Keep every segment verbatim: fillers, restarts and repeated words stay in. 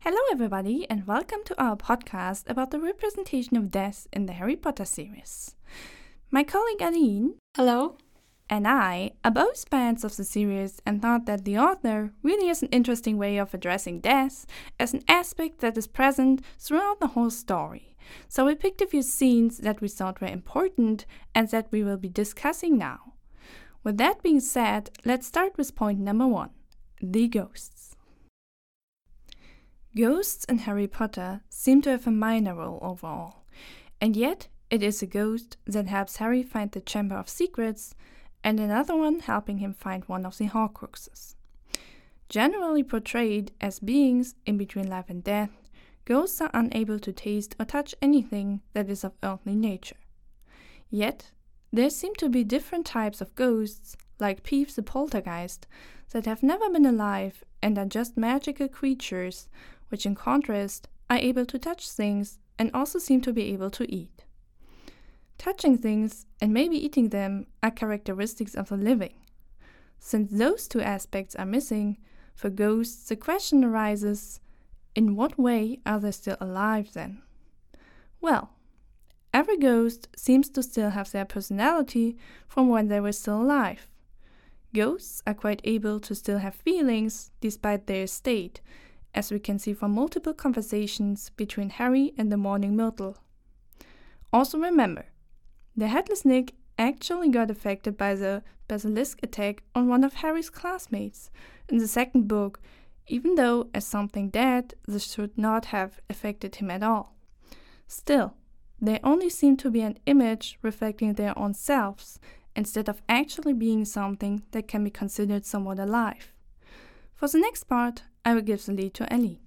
Hello, everybody, and welcome to our podcast about the representation of death in the Harry Potter series. My colleague Aline, Hello, and I are both fans of the series and thought that the author really has an interesting way of addressing death as an aspect that is present throughout the whole story. So we picked a few scenes that we thought were important and that we will be discussing now. With that being said, let's start with point number one, the ghosts. Ghosts in Harry Potter seem to have a minor role overall, and yet it is a ghost that helps Harry find the Chamber of Secrets and another one helping him find one of the Horcruxes. Generally portrayed as beings in between life and death, ghosts are unable to taste or touch anything that is of earthly nature. Yet, there seem to be different types of ghosts, like Peeves the Poltergeist, that have never been alive and are just magical creatures, which in contrast are able to touch things and also seem to be able to eat. Touching things and maybe eating them are characteristics of the living. Since those two aspects are missing, for ghosts the question arises, in what way are they still alive then? Well, every ghost seems to still have their personality from when they were still alive. Ghosts are quite able to still have feelings despite their state, as we can see from multiple conversations between Harry and the Mourning Myrtle. Also remember, the Headless Nick actually got affected by the basilisk attack on one of Harry's classmates in the second book, even though as something dead, this should not have affected him at all. Still, they only seem to be an image reflecting their own selves, instead of actually being something that can be considered somewhat alive. For the next part, I will give the lead to Ellie.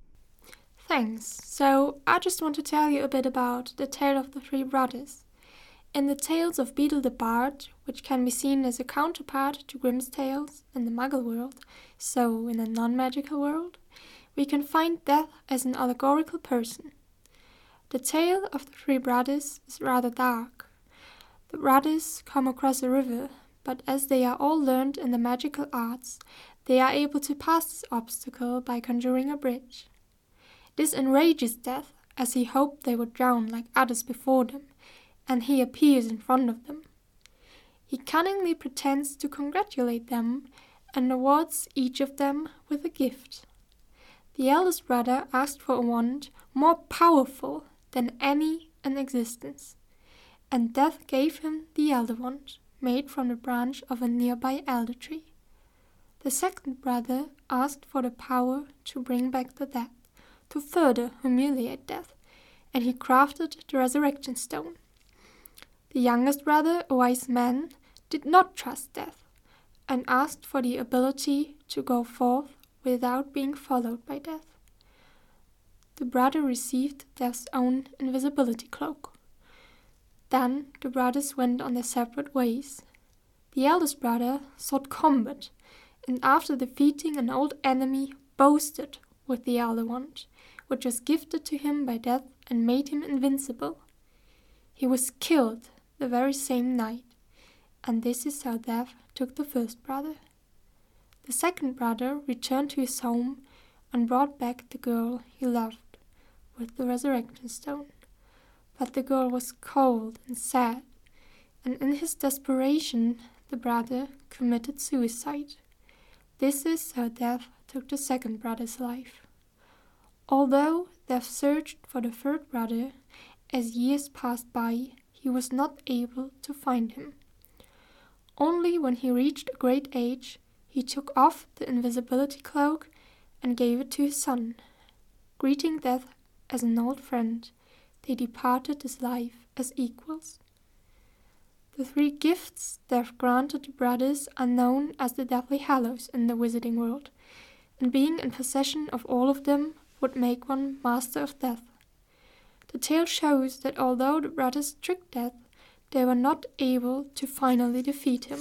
thanks. So, I just want to tell you a bit about the tale of the three brothers. In the tales of Beedle the Bard, which can be seen as a counterpart to Grimm's Tales in the Muggle world, so in a non-magical world, we can find death as an allegorical person. The tale of the three brothers is rather dark. The brothers come across a river, but as they are all learned in the magical arts, they are able to pass this obstacle by conjuring a bridge. This enrages Death, as he hoped they would drown like others before them, and he appears in front of them. He cunningly pretends to congratulate them and awards each of them with a gift. The eldest brother asked for a wand more powerful than any in existence, and Death gave him the Elder Wand, made from the branch of a nearby elder tree. The second brother asked for the power to bring back the dead, to further humiliate Death, and he crafted the Resurrection Stone. The youngest brother, a wise man, did not trust Death, and asked for the ability to go forth without being followed by Death. The brother received Death's own invisibility cloak. Then the brothers went on their separate ways. The eldest brother sought combat, and after defeating an old enemy, boasted with the Elder Wand, which was gifted to him by Death and made him invincible. He was killed the very same night, and this is how Death took the first brother. The second brother returned to his home and brought back the girl he loved with the Resurrection Stone. But the girl was cold and sad, and in his desperation the brother committed suicide. This is how Death took the second brother's life. Although Death searched for the third brother, as years passed by, he was not able to find him. Only when he reached a great age, he took off the invisibility cloak and gave it to his son. Greeting Death as an old friend, they departed this life as equals. The three gifts Death granted the brothers are known as the Deathly Hallows in the wizarding world, and being in possession of all of them would make one Master of Death. The tale shows that although the brothers tricked Death, they were not able to finally defeat him.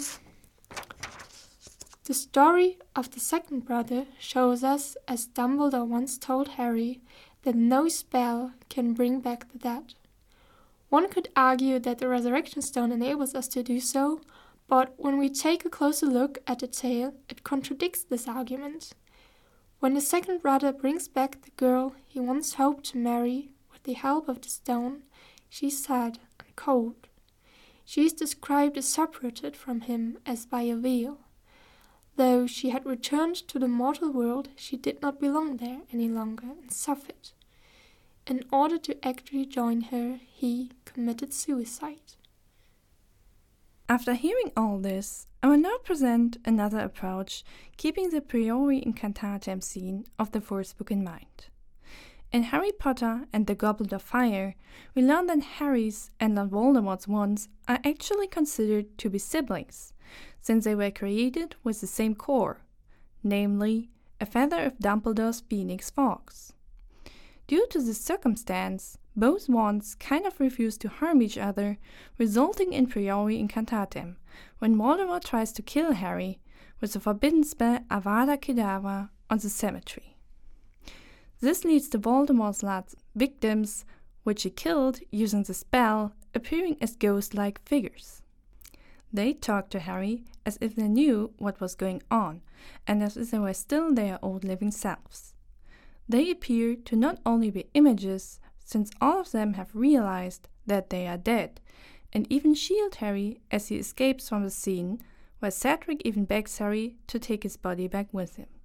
The story of the second brother shows us, as Dumbledore once told Harry, that no spell can bring back the dead. One could argue that the Resurrection Stone enables us to do so, but when we take a closer look at the tale, it contradicts this argument. When the second brother brings back the girl he once hoped to marry with the help of the stone, she is sad and cold. She is described as separated from him as by a veil. Though she had returned to the mortal world, she did not belong there any longer and suffered. In order to actually join her, he committed suicide. After hearing all this, I will now present another approach, keeping the priori incantatem scene of the first book in mind. In Harry Potter and the Goblet of Fire, we learn that Harry's and Lord Voldemort's wands are actually considered to be siblings, since they were created with the same core, namely, a feather of Dumbledore's Phoenix Fox. Due to this circumstance, both wands kind of refuse to harm each other, resulting in priori incantatem, when Voldemort tries to kill Harry with the forbidden spell Avada Kedavra on the cemetery. This leads to Voldemort's last victims, which he killed using the spell, appearing as ghost-like figures. They talk to Harry as if they knew what was going on, and as if they were still their old living selves. They appear to not only be images, since all of them have realized that they are dead, and even shield Harry as he escapes from the scene, while Cedric even begs Harry to take his body back with him.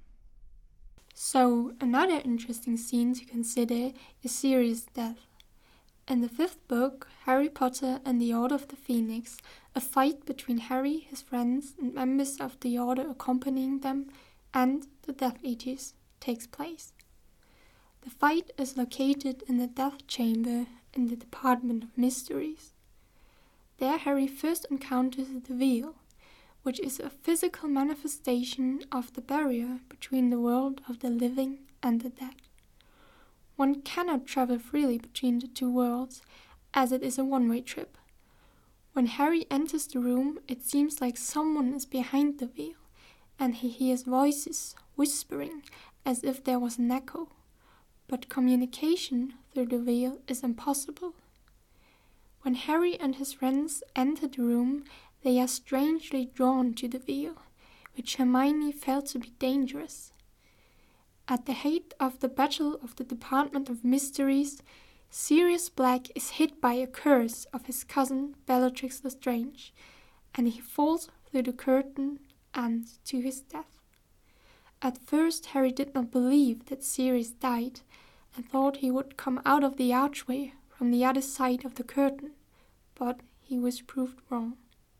So, another interesting scene to consider is Sirius' death. In the fifth book, Harry Potter and the Order of the Phoenix, a fight between Harry, his friends, and members of the Order accompanying them, and the Death Eaters, takes place. The fight is located in the Death Chamber in the Department of Mysteries. There Harry first encounters the Veil, which is a physical manifestation of the barrier between the world of the living and the dead. One cannot travel freely between the two worlds, as it is a one-way trip. When Harry enters the room, it seems like someone is behind the veil, and he hears voices whispering as if there was an echo. But communication through the veil is impossible. When Harry and his friends enter the room, they are strangely drawn to the veil, which Hermione felt to be dangerous. At the height of the Battle of the Department of Mysteries, Sirius Black is hit by a curse of his cousin Bellatrix Lestrange, and he falls through the curtain and to his death. At first, Harry did not believe that Sirius died, and thought he would come out of the archway from the other side of the curtain, but he was proved wrong.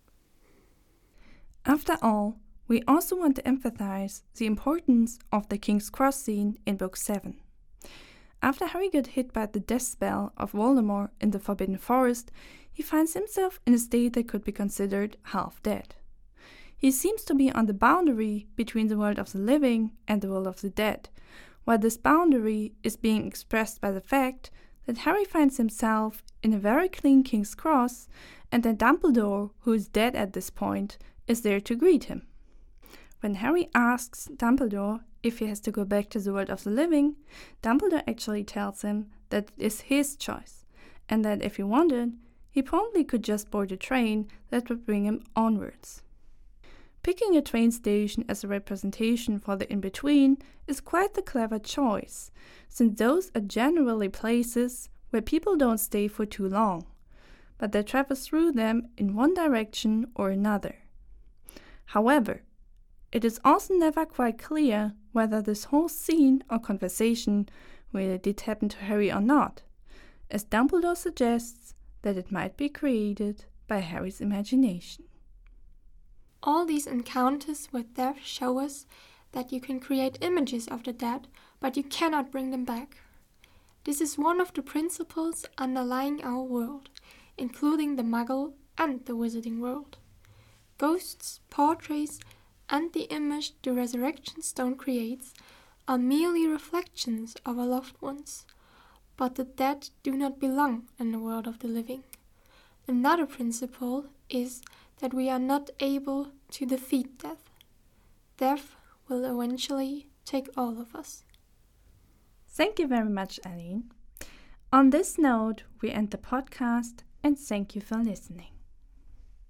After all, we also want to emphasize the importance of the King's Cross scene in Book seven. After Harry got hit by the death spell of Voldemort in the Forbidden Forest, he finds himself in a state that could be considered half dead. He seems to be on the boundary between the world of the living and the world of the dead, while this boundary is being expressed by the fact that Harry finds himself in a very clean King's Cross, and that Dumbledore, who is dead at this point, is there to greet him. When Harry asks Dumbledore if he has to go back to the world of the living, Dumbledore actually tells him that it is his choice, and that if he wanted, he probably could just board a train that would bring him onwards. Picking a train station as a representation for the in-between is quite the clever choice, since those are generally places where people don't stay for too long, but they travel through them in one direction or another. However, it is also never quite clear whether this whole scene or conversation really did happen to Harry or not, as Dumbledore suggests that it might be created by Harry's imagination. All these encounters with death show us that you can create images of the dead, but you cannot bring them back. This is one of the principles underlying our world, including the Muggle and the Wizarding world. Ghosts, portraits, and the image the Resurrection Stone creates are merely reflections of our loved ones, but the dead do not belong in the world of the living. Another principle is that we are not able to defeat death. Death will eventually take all of us. Thank you very much, Aline. On this note, we end the podcast, and thank you for listening.